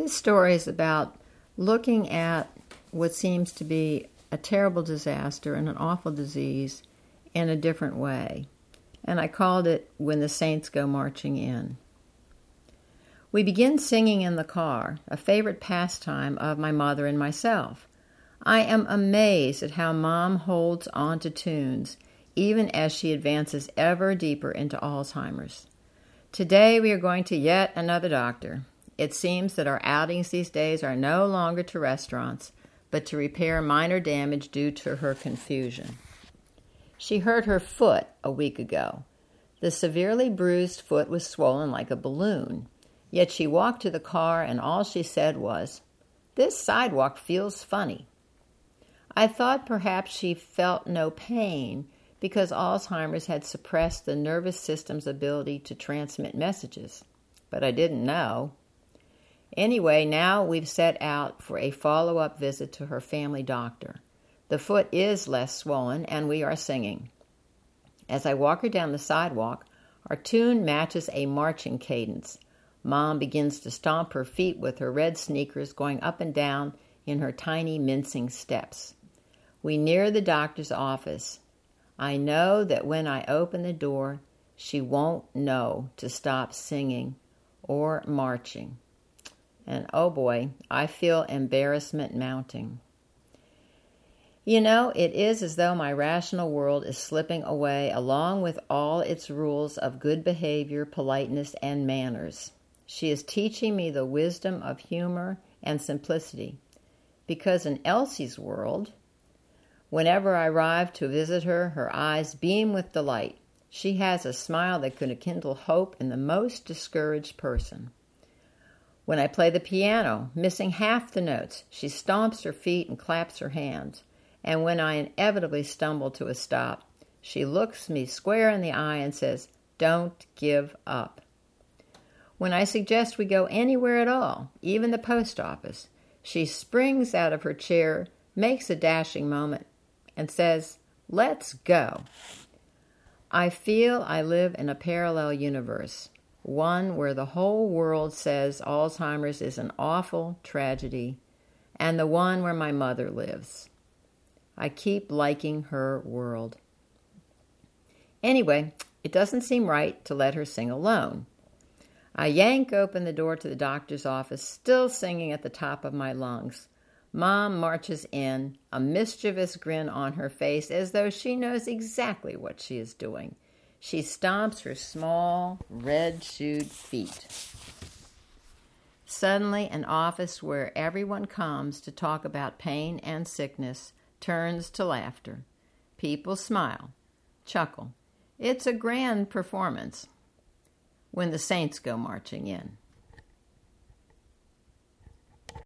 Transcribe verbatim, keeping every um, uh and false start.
This story is about looking at what seems to be a terrible disaster and an awful disease in a different way. And I called it When the Saints Go Marching In. We begin singing in the car, a favorite pastime of my mother and myself. I am amazed at how Mom holds on to tunes, even as she advances ever deeper into Alzheimer's. Today we are going to yet another doctor. It seems that our outings these days are no longer to restaurants, but to repair minor damage due to her confusion. She hurt her foot a week ago. The severely bruised foot was swollen like a balloon, yet she walked to the car and all she said was, "This sidewalk feels funny." I thought perhaps she felt no pain because Alzheimer's had suppressed the nervous system's ability to transmit messages, but I didn't know. Anyway, now we've set out for a follow-up visit to her family doctor. The foot is less swollen, and we are singing. As I walk her down the sidewalk, our tune matches a marching cadence. Mom begins to stomp her feet with her red sneakers going up and down in her tiny mincing steps. We near the doctor's office. I know that when I open the door, she won't know to stop singing or marching. And oh boy, I feel embarrassment mounting. You know, it is as though my rational world is slipping away along with all its rules of good behavior, politeness, and manners. She is teaching me the wisdom of humor and simplicity. Because in Elsie's world, whenever I arrive to visit her, her eyes beam with delight. She has a smile that could kindle hope in the most discouraged person. When I play the piano, missing half the notes, she stomps her feet and claps her hands. And when I inevitably stumble to a stop, she looks me square in the eye and says, "Don't give up." When I suggest we go anywhere at all, even the post office, she springs out of her chair, makes a dashing moment, and says, "Let's go." I feel I live in a parallel universe, one where the whole world says Alzheimer's is an awful tragedy, and the one where my mother lives. I keep liking her world. Anyway, it doesn't seem right to let her sing alone. I yank open the door to the doctor's office, still singing at the top of my lungs. Mom marches in, a mischievous grin on her face, as though she knows exactly what she is doing. She stomps her small, red-shoed feet. Suddenly, an office where everyone comes to talk about pain and sickness turns to laughter. People smile, chuckle. It's a grand performance. When the Saints Go Marching In.